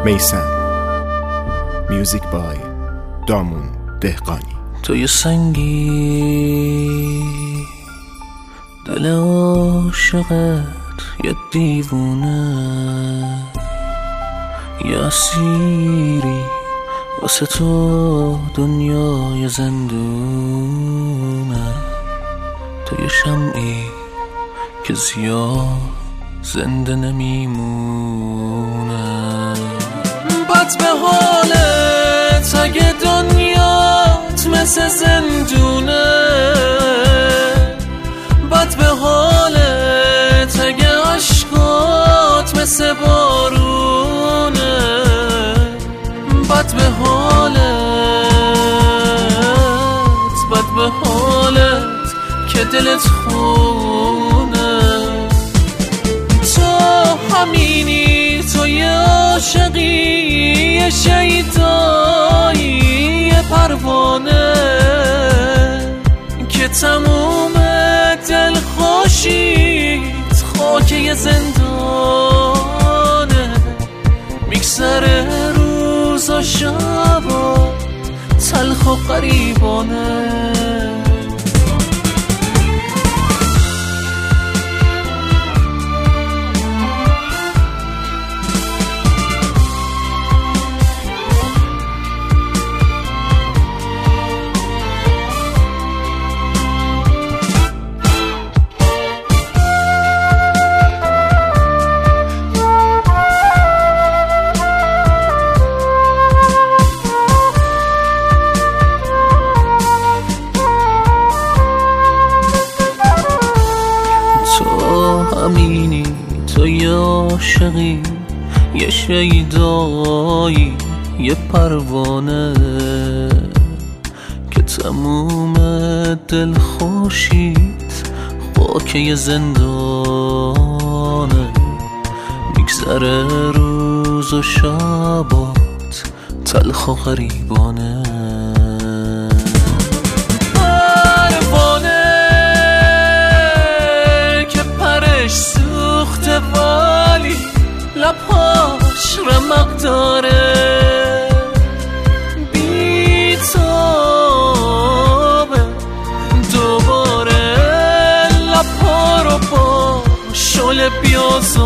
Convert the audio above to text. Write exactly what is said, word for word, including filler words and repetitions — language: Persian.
میثم. میوزیک بای دامون دهقانی. تو یه سنگی دل عاشقت یه دیوونه، یه اسیری واسه تو دنیای زندونه. تو یه شمعی که زیاد زنده نمیمونه. بد به حالت اگه دنیات مثل زندونه، بد به حالت اگه عشقات مثل بارونه، بد به حالت، بد به حالت که دلت خونه. تو همینی، تو یه عاشقی، یه شیدایی، یه پروانه که تموم دل خوشید خاک یه زندانه. میگذره روز و شبا تلخ و غریبانه. همینی، تو یه عاشقی، یه شیدایی، یه پروانه که تموم دل خوشید خاک یه زندانه. میگذره روز و شبات تلخ و غریبانه. سوخته والی لبهاش رمق داره، بی تابه دوباره لبها رو با شل بیازاره.